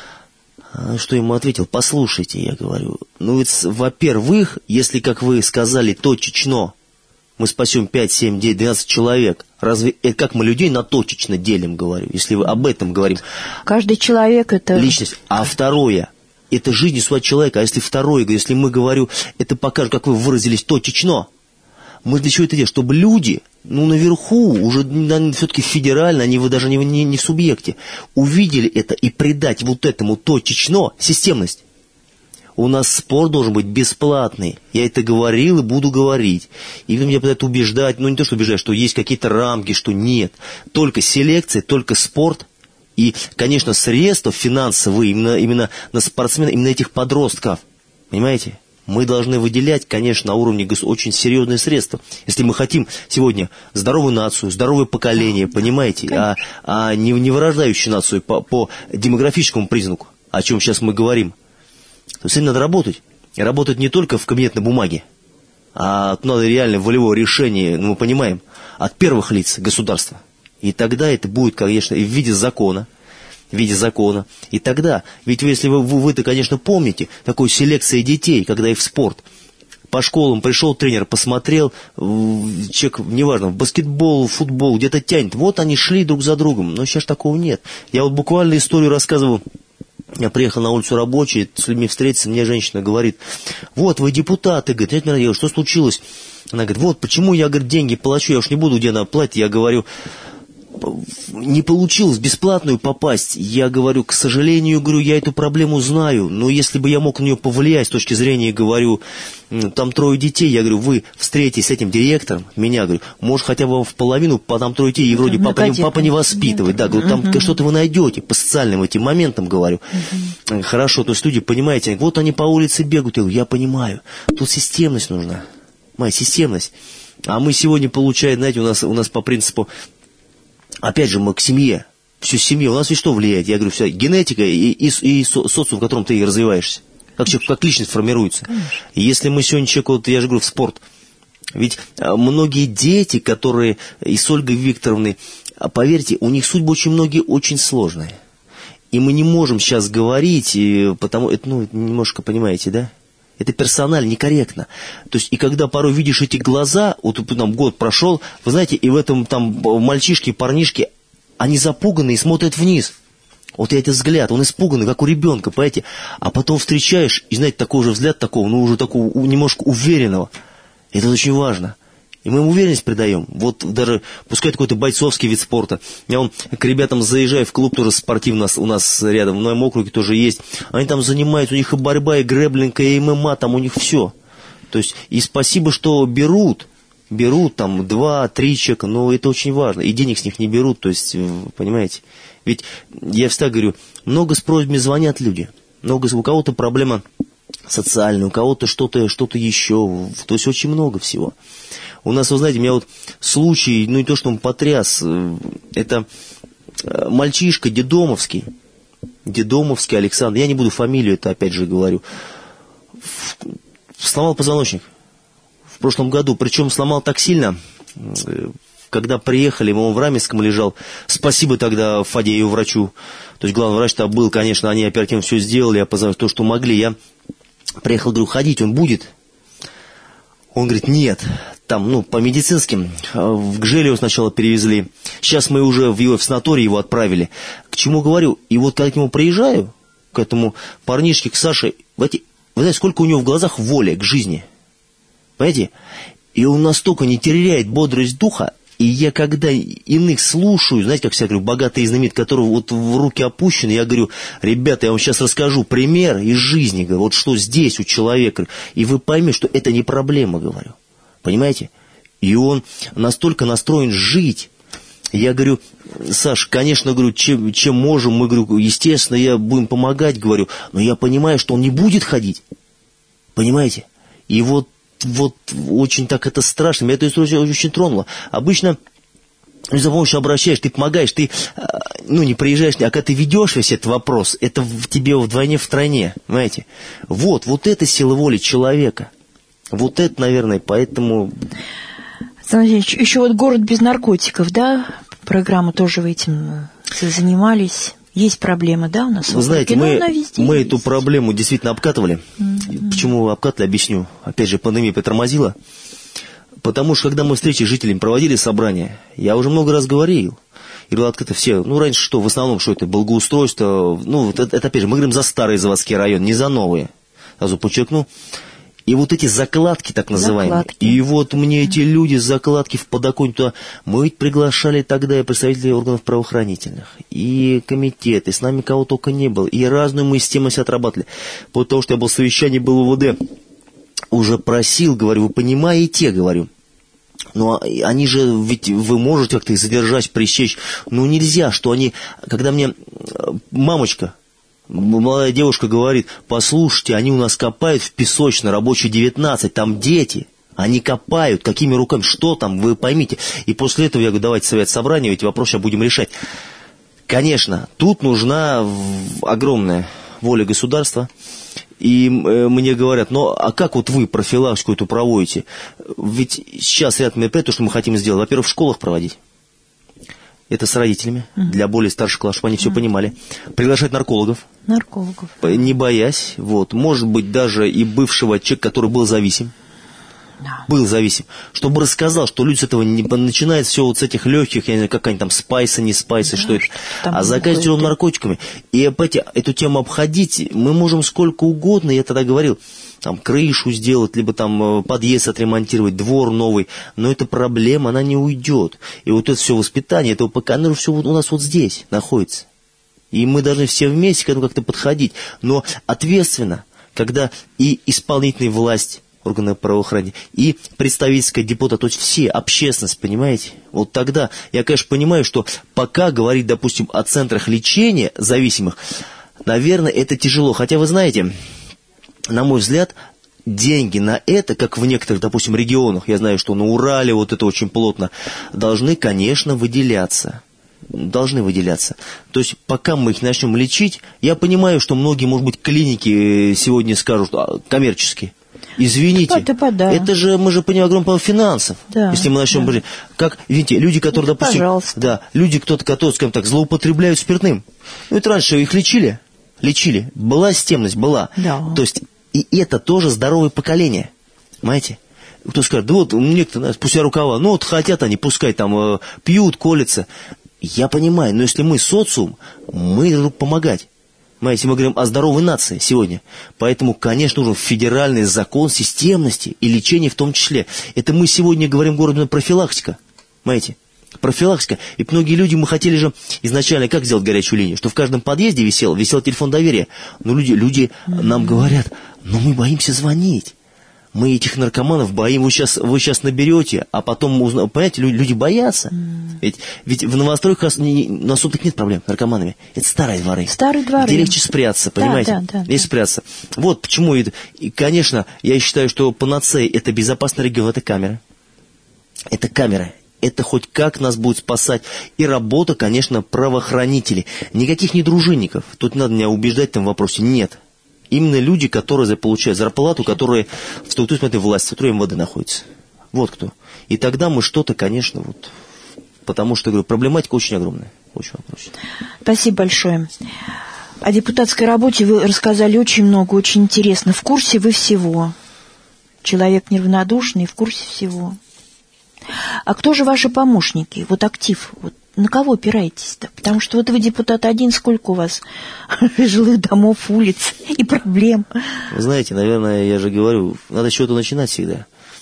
Что ему ответил? Послушайте, я говорю, ведь, во-первых, если, как вы сказали, точечно, мы спасем 5, 7, 9, 12 человек, разве это как мы людей на точечно делим, говорю, если вы об этом говорим? Каждый человек это... Личность. А второе, это жизнь и судьба человека. А если второе, если мы, говорю, это покажет, как вы выразились, точечно, мы для чего это делаем? Чтобы люди, наверху, уже все-таки федерально, они даже не в субъекте, увидели это и придать вот этому точечно системность. У нас спорт должен быть бесплатный. Я это говорил и буду говорить. И вы меня пытаетесь убеждать, не то, что убеждать, что есть какие-то рамки, что нет. Только селекция, только спорт. И, конечно, средства финансовые именно на спортсменов, именно этих подростков. Понимаете? Мы должны выделять, конечно, на уровне очень серьезные средства. Если мы хотим сегодня здоровую нацию, здоровое поколение, понимаете, а не вырождающую нацию по демографическому признаку, о чем сейчас мы говорим, то с этим надо работать. И работать не только в кабинетной бумаге, а надо реально волевое решение, мы понимаем, от первых лиц государства. И тогда это будет, конечно, и в виде закона. И тогда, ведь если вы-то, конечно, помните, такой селекции детей, когда их в спорт. По школам пришел тренер, посмотрел, человек, неважно, в баскетбол, в футбол, где-то тянет. Вот они шли друг за другом, но сейчас такого нет. Я вот буквально историю рассказывал. Я приехал на улицу Рабочей, с людьми встретиться, мне женщина говорит, вот вы депутаты, говорит, я говорю, что случилось? Она говорит, вот почему я, говорит, деньги плачу, я уж не буду, где она платит, я говорю, не получилось бесплатную попасть. Я говорю, к сожалению, говорю, я эту проблему знаю, но если бы я мог на нее повлиять с точки зрения, говорю, там 3 детей, я говорю, вы встретитесь с этим директором, меня, говорю, может, хотя бы в половину, там 3 детей, и вроде папа не воспитывает, да, говорю, там что-то вы найдете по социальным этим моментам, говорю. Хорошо, то есть люди, понимаете, вот они по улице бегают, я говорю, я понимаю, тут системность нужна, системность. А мы сегодня, получаем, знаете, у нас по принципу, опять же, мы к семье, всю семью, у нас ведь что влияет? Я говорю, вся генетика и социум, в котором ты развиваешься. Как человек, как личность формируется. И если мы сегодня человек, вот я же говорю, в спорт. Ведь многие дети, которые и с Ольгой Викторовной, поверьте, у них судьбы очень многие очень сложные. И мы не можем сейчас говорить, потому это, немножко, понимаете, да? Это персонально, некорректно. То есть, и когда порой видишь эти глаза, вот там год прошел, вы знаете, и в этом там мальчишки, парнишки, они запуганы и смотрят вниз. Вот этот взгляд, он испуганный, как у ребенка, понимаете? А потом встречаешь, и знаете, такой же взгляд такого, уже такого немножко уверенного. Это очень важно. И мы им уверенность придаем. Вот даже, пускай какой-то бойцовский вид спорта. Я к ребятам заезжаю в клуб, тоже спортивный у нас рядом, в моем округе тоже есть. Они там занимаются, у них и борьба, и грэблинг, и ММА, там у них все. То есть, и спасибо, что берут там 2-3 человека, но это очень важно. И денег с них не берут, то есть, понимаете. Ведь я всегда говорю, много с просьбами звонят люди. У кого-то проблема социальная, у кого-то что-то еще. То есть, очень много всего. У нас, вы знаете, у меня вот случай, не то, что он потряс, это мальчишка дедомовский Александр, я не буду фамилию, это опять же говорю, сломал позвоночник в прошлом году, причем сломал так сильно, когда приехали, он в Раменском лежал, спасибо тогда Фадееву врачу, то есть главный врач-то был, конечно, они оперативно все сделали, то, что могли, я приехал, говорю, ходить он будет? Он говорит, нет, там, по медицинским, в Гжель его сначала перевезли, сейчас мы уже в санаторий его отправили. К чему говорю? И вот когда к нему приезжаю, к этому парнишке, к Саше, вы знаете, сколько у него в глазах воли к жизни, понимаете? И он настолько не теряет бодрость духа, и я когда иных слушаю, знаете, как я говорю, богатый и знаменит, которого вот в руки опущены, я говорю, ребята, я вам сейчас расскажу пример из жизни, говорю, вот что здесь у человека, и вы поймете, что это не проблема, говорю, понимаете? И он настолько настроен жить. Я говорю, Саш, конечно, говорю, чем можем, мы, говорю, естественно, я будем помогать, говорю, но я понимаю, что он не будет ходить, понимаете? И вот очень так это страшно. Меня эта история очень тронула. Обычно за помощью обращаешь, ты помогаешь, ты, не приезжаешь, а когда ты ведешь весь этот вопрос, это в тебе вдвойне, втройне, понимаете? Вот это сила воли человека. Вот это, наверное, поэтому... Смотрите, еще вот «Город без наркотиков», да? Программа тоже вы этим занимались. Есть проблема, да, у нас? Вы знаете, мы эту проблему действительно обкатывали. Почему обкатывали, объясню. Опять же, пандемия притормозила. Потому что, когда мы встречи с жителями проводили собрания, я уже много раз говорил, и было открыто все, раньше что, в основном, что это благоустройство, это опять же, мы говорим за старые заводские районы, не за новые. Сразу подчеркну. И вот эти закладки, так называемые, и вот мне эти люди с закладки в подоконник туда, мы ведь приглашали тогда и представителей органов правоохранительных, и комитеты, с нами кого только не было, и разную мы систему себе отрабатывали. После того, что я был в совещании, был в УВД, уже просил, говорю, вы понимаете, говорю, но они же, ведь вы можете как-то их задержать, пресечь, нельзя, что они, когда мне мамочка Молодая девушка говорит: послушайте, они у нас копают в песочной рабочей 19, там дети. Они копают, какими руками, что там, вы поймите. И после этого я говорю: давайте совет собрания, эти вопросы сейчас будем решать. Конечно, тут нужна огромная воля государства. И мне говорят: ну а как вот вы профилактику эту проводите? Ведь сейчас ряд мероприятий, то, что мы хотим сделать, во-первых, в школах проводить. Это с родителями, для более старших классов, чтобы они все понимали. Приглашать наркологов. Не боясь. Вот. Может быть, даже и бывшего человека, который был зависим. Был зависим. Чтобы рассказал, что люди с этого не начинают все вот с этих легких, я не знаю, как они там, спайсы, не спайсы, да, что это. А заканчивать он наркотиками. И эту тему обходить мы можем сколько угодно, я тогда говорил, там крышу сделать, либо там подъезд отремонтировать, двор новый. Но эта проблема, она не уйдет. И вот это все воспитание, это оно все у нас вот здесь находится. И мы должны все вместе к этому как-то подходить. Но ответственно, когда и исполнительная власть, органы правоохранения, и представительская депутат, то есть все, общественность, понимаете? Вот тогда я, конечно, понимаю, что пока говорить, допустим, о центрах лечения зависимых, наверное, это тяжело. Хотя, вы знаете, на мой взгляд, деньги на это, как в некоторых, допустим, регионах, я знаю, что на Урале вот это очень плотно, должны, конечно, выделяться. Должны выделяться. То есть, пока мы их начнем лечить, я понимаю, что многие, может быть, клиники сегодня скажут коммерческие. Извините, это же, мы же понимаем, огромное финансов, да, если мы начнем говорить. Как, видите, люди, которые, допустим, да, люди, которые, скажем так, злоупотребляют спиртным. Ну, это раньше их лечили, была системность, была. Да. То есть, и это тоже здоровое поколение, понимаете? Кто скажет: да вот, некоторые, спустя рукава, ну вот хотят они, пускай там пьют, колятся. Я понимаю, но если мы социум, мы должны помогать. Понимаете, мы говорим о здоровой нации сегодня. Поэтому, конечно, нужен федеральный закон системности и лечения в том числе. Это мы сегодня говорим в городе профилактика. Понимаете? Профилактика. И многие люди, мы хотели же изначально как сделать горячую линию? Что в каждом подъезде висел телефон доверия. Но люди нам говорят: но мы боимся звонить. Мы этих наркоманов боим, вы сейчас наберете, а потом узнаете. Понимаете, люди боятся. Ведь в новостройках на суток нет проблем с наркоманами. Это старые дворы. Где легче спрятаться, понимаете? Легче спрятаться. Вот почему, и, конечно, я считаю, что панацея — это безопасный регион, это камеры. Это камеры. Это хоть как нас будет спасать. И работа, конечно, правоохранителей. Никаких не дружинников. Тут не надо меня убеждать в этом вопросе. Нет. Именно люди, которые получают зарплату, которые в структуре этой власти, в структуре МВД находятся. Вот кто. И тогда мы что-то, конечно, вот, потому что, говорю, проблематика очень огромная. Очень вопросная. Спасибо большое. О депутатской работе вы рассказали очень много, очень интересно. В курсе вы всего. Человек неравнодушный, в курсе всего. А кто же ваши помощники? Вот актив, вот. На кого опираетесь-то? Потому что вот вы депутат один, сколько у вас жилых домов, улиц и проблем? Вы знаете, наверное, я же говорю, надо с чего-то начинать всегда.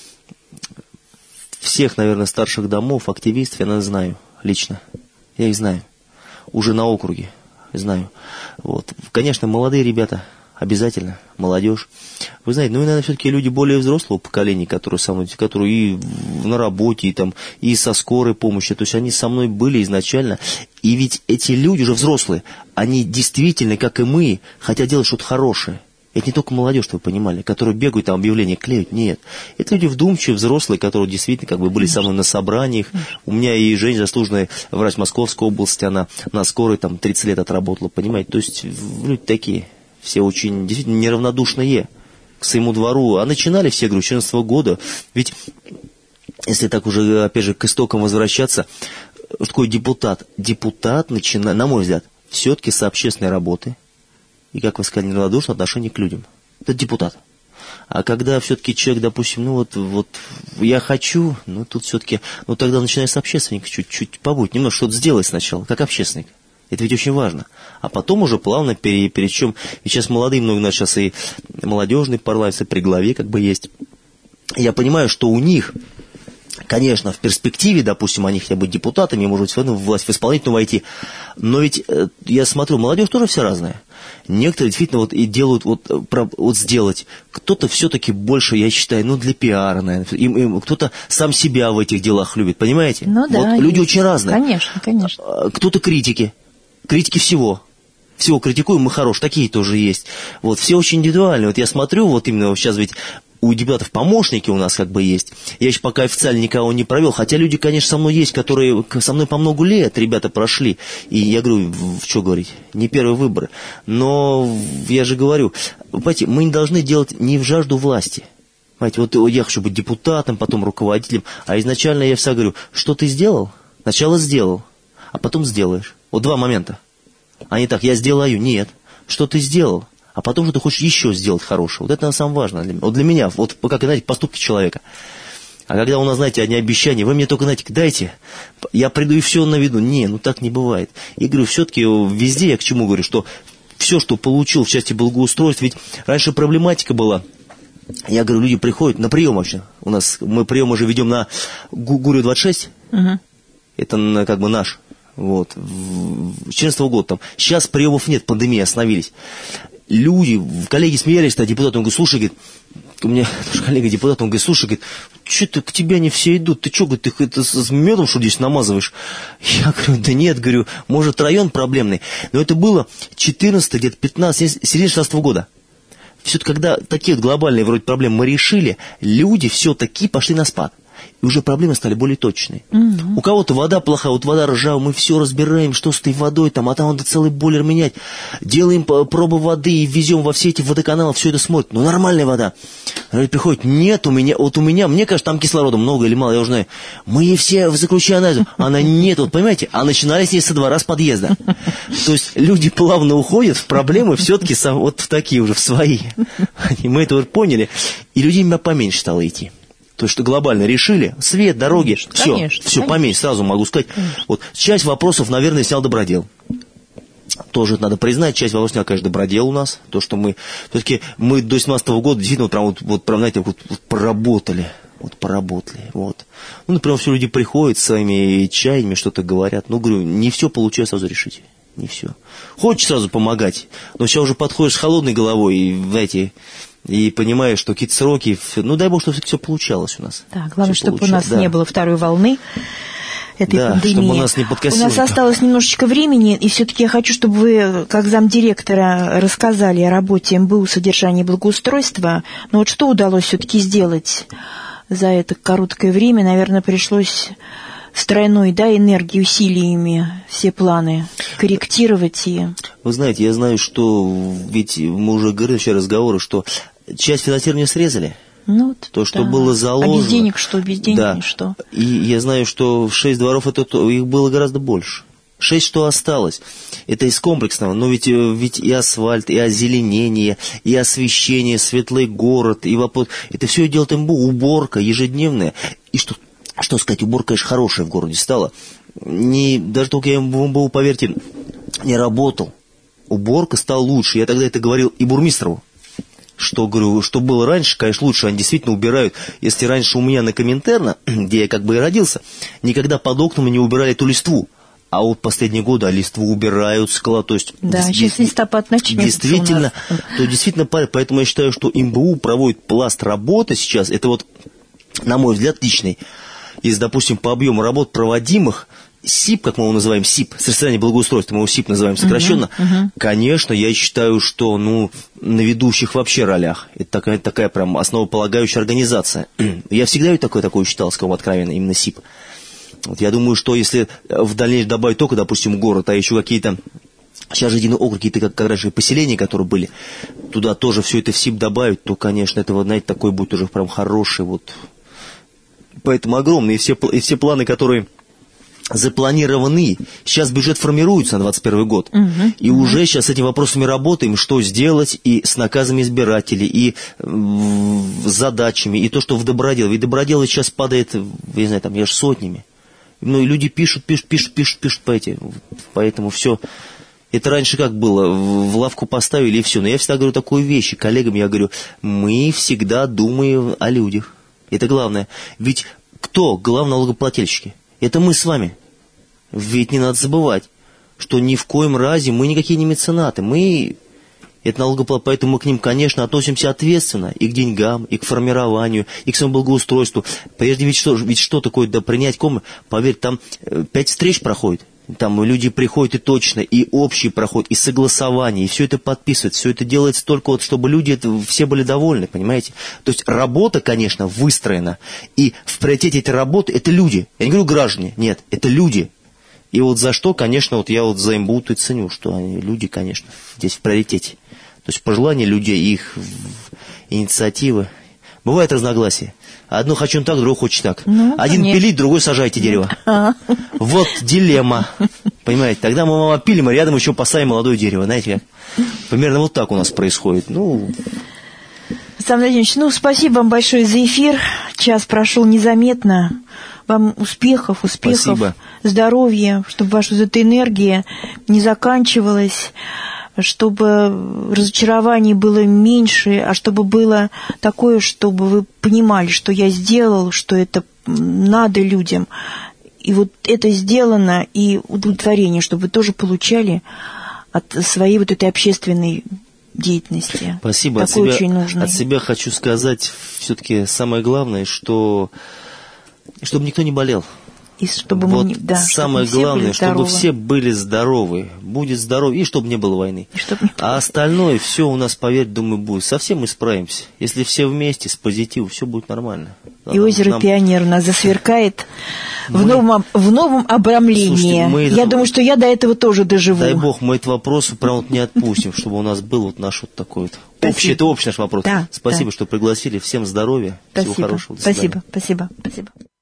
Всех, наверное, старших домов, активистов я знаю лично. Я их знаю. Уже на округе знаю. Вот. Конечно, молодые ребята, обязательно, молодежь. Вы знаете, ну, наверное, все-таки люди более взрослого поколения, которые и на работе, и со скорой помощью, то есть они со мной были изначально. И ведь эти люди уже взрослые, они действительно, как и мы, хотят делать что-то хорошее. Это не только молодежь, чтобы вы понимали, которые бегают, там объявления клеют, нет. Это люди вдумчивые, взрослые, которые действительно были со мной на собраниях. У меня и Женя, заслуженная врач Московской области, она на скорой 30 лет отработала, понимаете. То есть люди такие, все очень действительно неравнодушные к своему двору. А начинали все, говорю, с 2014 года. Ведь, если так уже, опять же, к истокам возвращаться, что такое депутат? Депутат начинает, на мой взгляд, все-таки с общественной работы. И, как вы сказали, неравнодушное отношение к людям. Это депутат. А когда все-таки человек, допустим, вот я хочу, тут все-таки, тогда начинаешь с общественника чуть-чуть побудь, немного что-то сделать сначала, как общественник. Это ведь очень важно. А потом уже плавно причем, и сейчас молодые много, у нас сейчас и молодежный парламент, и при главе есть. Я понимаю, что у них, конечно, в перспективе, допустим, они хотят быть депутатами, может быть, в власть в исполнительную войти, но ведь я смотрю, молодежь тоже вся разная. Некоторые действительно и делают сделать. Кто-то все-таки больше, я считаю, для пиара, наверное. Кто-то сам себя в этих делах любит, понимаете? Ну да. Люди очень разные. Конечно. Кто-то критики всего. всего критикуем, мы хорош, такие тоже есть. Вот, все очень индивидуальные. Вот я смотрю, вот именно вот сейчас ведь у депутатов помощники у нас как бы есть. Я еще пока официально никого не провел, хотя люди, конечно, со мной есть, которые со мной по много лет, ребята прошли. И я говорю, что говорить, не первые выборы. Но я же говорю, понимаете, мы не должны делать не в жажду власти. Понимаете, вот я хочу быть депутатом, потом руководителем, а изначально я всегда говорю, что ты сделал? Сначала сделал, а потом сделаешь. Вот два момента. А не так, я сделаю, нет. Что ты сделал? А потом, что ты хочешь еще сделать хорошего. Вот это самое важное для меня. Вот для меня, вот как, знаете, поступки человека. А когда у нас, знаете, одни обещания, вы мне только, знаете, дайте, я приду и все наведу. Не, ну так не бывает. И говорю, все-таки везде я к чему говорю, что все, что получил в части благоустройства, ведь раньше проблематика была. Я говорю, люди приходят на прием вообще. У нас, мы прием уже ведем на Гурию 26. Угу. Это как бы наш. Вот. 2014 года там. Сейчас приемов нет, пандемия, остановились. Люди, коллеги смеялись, а депутат, он говорит, слушай, говорит, у меня коллега депутат, он говорит, слушай, говорит, что-то к тебе они все идут, ты что, говорит, ты это с медом, что здесь намазываешь? Я говорю, да нет, говорю, может, район проблемный, но это было 14, где-то 15, середина 16 года. Все-таки, когда такие вот глобальные вроде проблемы мы решили, люди все-таки пошли на спад. И уже проблемы стали более точные. У кого-то вода плохая, вот вода ржавая, мы все разбираем, что с этой водой, там, а там надо целый бойлер менять. Делаем пробы воды и везем во все эти водоканалы, все это смотрят. Ну, нормальная вода. Приходит, нет, у меня, мне кажется, там кислорода много или мало, я уже знаю. Мы ей все заключили анализ. Она нет, вот понимаете, а начинали с ней со двора, с подъезда. То есть люди плавно уходят в проблемы все-таки вот в такие уже, в свои. И мы это уже поняли. И людей поменьше стало идти. То есть, что глобально решили, свет, дороги, все поменьше, сразу могу сказать. Вот, часть вопросов, наверное, снял Добродел. Тоже это надо признать, часть вопросов снял, конечно, Добродел у нас. То, что мы, все-таки мы до 17 года действительно прям, знаете, поработали. Вот. Ну, например, все люди приходят с своими чаяниями, что-то говорят. Ну, говорю, не все получается сразу решить. Не все. Хочешь сразу помогать, но сейчас уже подходишь с холодной головой и, знаете, и понимаешь, что какие-то сроки, ну, дай бог, чтобы все получалось у нас. Да, главное, чтобы у нас не было второй волны этой пандемии. Чтобы у нас не подкосило. У нас осталось немножечко времени, и все-таки я хочу, чтобы вы, как замдиректора, рассказали о работе МБУ «Содержание и благоустройство». Но вот что удалось все-таки сделать за это короткое время? Наверное, пришлось с тройной, энергией, усилиями все планы корректировать и... Вы знаете, я знаю, что ведь мы уже говорили в разговоры, что часть финансирования срезали. Ну, то, что было заложено. А без денег что? Без денег что? И я знаю, что в 6 дворов их было гораздо больше. 6 что осталось. Это из комплексного. Но ведь и асфальт, и озеленение, и освещение, светлый город, и вопрос. Это все делает МБУ, уборка ежедневная. И что сказать, уборка, конечно, хорошая в городе стала. Даже только я в МБУ, поверьте, не работал. Уборка стала лучше. Я тогда это говорил и бурмистрову. Что, говорю, что было раньше, конечно, лучше. Они действительно убирают. Если раньше у меня на Коминтерна, где я как бы и родился, никогда под окнами не убирали эту листву. А вот последние годы листву убирают, склад, то есть... Да, сейчас листопад начнется. Действительно, поэтому я считаю, что МБУ проводит пласт работы сейчас. Это вот, на мой взгляд, личный. Если, допустим, по объему работ проводимых, СИП, как мы его называем, СИП, содержание благоустройства, мы его СИП называем сокращенно, конечно, я считаю, что, на ведущих вообще ролях. Это такая прям основополагающая организация. Я всегда такое считал, скажем откровенно, именно СИП. Вот я думаю, что если в дальнейшем добавить только, допустим, город, а еще какие-то, сейчас же единый округ, какие-то, как раньше, поселения, которые были, туда тоже все это в СИП добавить, то, конечно, это, знаете, такой будет уже прям хороший вот. Поэтому огромные все планы, которые запланированы. Сейчас бюджет формируется на 2021 год. И уже сейчас с этими вопросами работаем, что сделать и с наказами избирателей, и с задачами, и то, что в Добродел. Ведь Добродел сейчас падает, я не знаю, там, сотнями. И люди пишут, поэтому все. Это раньше как было, в лавку поставили и все. Но я всегда говорю такую вещь, коллегам я говорю, мы всегда думаем о людях. Это главное. Ведь кто главные налогоплательщики? Это мы с вами. Ведь не надо забывать, что ни в коем разе мы никакие не меценаты. Это налогоплательщики, поэтому мы к ним, конечно, относимся ответственно и к деньгам, и к формированию, и к своему благоустройству. Прежде ведь что такое принять комнату? Поверь, там 5 встреч проходит. Там люди приходят и точно, и общий проход, и согласование, и все это подписывают, все это делается только вот, чтобы люди все были довольны, понимаете? То есть работа, конечно, выстроена, и в приоритете этой работы это люди. Я не говорю граждане, нет, это люди. И вот за что, конечно, вот я вот за МБУ и ценю, что они, люди, конечно, здесь в приоритете. То есть пожелания людей, их инициативы. Бывает разногласия. Одно хочу так, другой хочет так. Один пилить, другой сажайте дерево. Вот дилемма. Понимаете, тогда мы опилим, а рядом еще посадим молодое дерево. Знаете как? Примерно вот так у нас происходит. Александр Владимирович, спасибо вам большое за эфир. Час прошел незаметно. Вам успехов, спасибо. Здоровья, чтобы ваша эта энергия не заканчивалась, чтобы разочарований было меньше, а чтобы было такое, чтобы вы понимали, что я сделал, что это надо людям. И вот это сделано, и удовлетворение, чтобы вы тоже получали от своей вот этой общественной деятельности. Спасибо. От себя хочу сказать все-таки самое главное, чтобы никто не болел. И чтобы самое главное, чтобы все были здоровы. Будет здоровье, и чтобы не было войны. А остальное все у нас, поверь, думаю, будет. Совсем мы справимся. Если все вместе, с позитивом, все будет нормально. И озеро Пионер у нас засверкает в новом обрамлении. Слушайте, я думаю, что я до этого тоже доживу. Дай бог, мы этот вопрос прям вот не отпустим, чтобы у нас был вот наш вот такой вот общий, это общий наш вопрос. Спасибо, что пригласили. Всем здоровья, всего хорошего. Спасибо.